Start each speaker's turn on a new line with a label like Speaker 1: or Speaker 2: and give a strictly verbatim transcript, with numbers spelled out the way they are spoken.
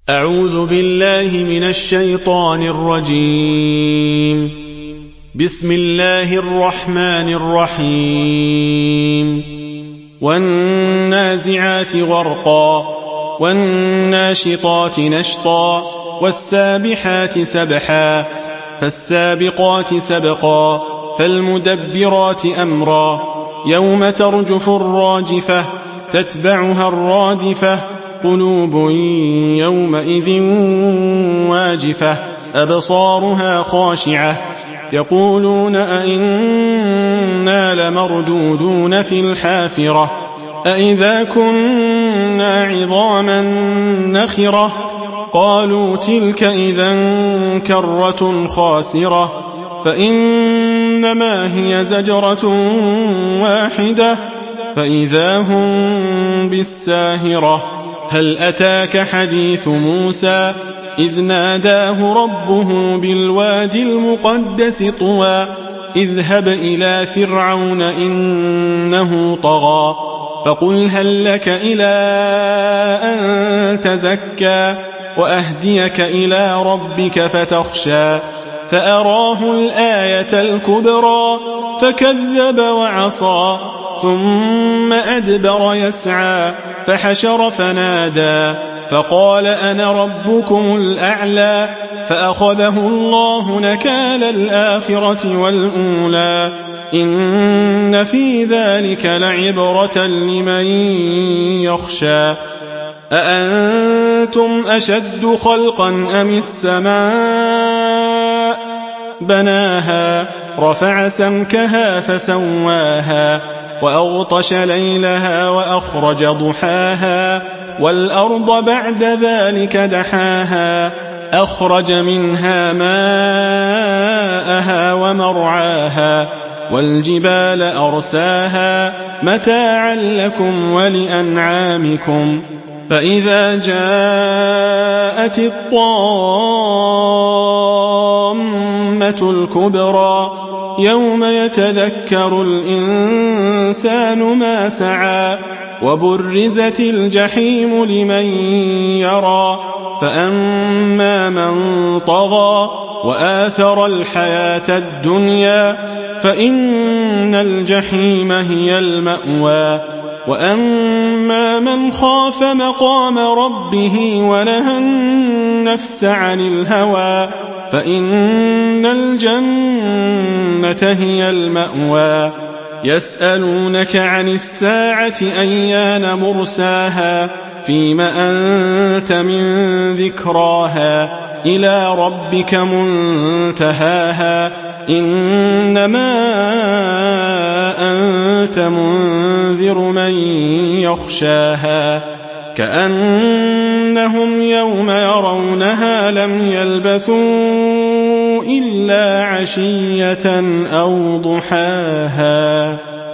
Speaker 1: أعوذ بالله من الشيطان الرجيم. بسم الله الرحمن الرحيم. والنازعات غرقا والناشطات نشطا والسابحات سبحا فالسابقات سبقا فالمدبرات أمرا يوم ترجف الراجفة تتبعها الرادفة قلوب يومئذ واجفة أبصارها خاشعة يقولون أئنا لمردودون في الحافرة أئذا كنا عظاما نخرة قالوا تلك إذا كرة خاسرة فإنما هي زجرة واحدة فإذا هم بالساهرة هل أتاك حديث موسى إذ ناداه ربه بالوادي المقدس طوى اذهب إلى فرعون إنه طغى فقل هل لك إلى أن تزكى وأهديك إلى ربك فتخشى فأراه الآية الكبرى فكذب وعصى ثم أدبر يسعى فحشر فنادى فقال أنا ربكم الأعلى فأخذه الله نكال الآخرة والأولى إن في ذلك لعبرة لمن يخشى أأنتم أشد خلقا أم السماء بناها رفع سمكها فسواها وأغطش ليلها وأخرج ضحاها والأرض بعد ذلك دحاها أخرج منها ماءها ومرعاها والجبال أرساها متاعا لكم ولأنعامكم فإذا جاءت الطامة الكبرى يوم يتذكر الإنسان ما سعى وبرزت الجحيم لمن يرى فأما من طغى وآثر الحياة الدنيا فإن الجحيم هي المأوى وأما من خاف مقام ربه ونهى النفس عن الهوى فإن الجنة هي المأوى يسألونك عن الساعة أيان مرساها فيم أنت من ذكراها إلى ربك منتهاها إنما أنت منذر من يخشاها كأنهم يوم يرونها لم يلبثوا إلا عشية أو ضحاها.